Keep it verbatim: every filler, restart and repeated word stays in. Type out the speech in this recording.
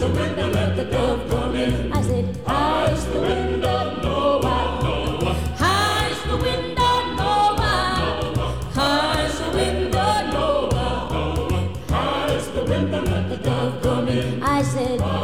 the window, let the dove come in. I said, high's the window, Noah. High's the window, Noah. High's the window, Noah. High's the window, let the dove come in. I said,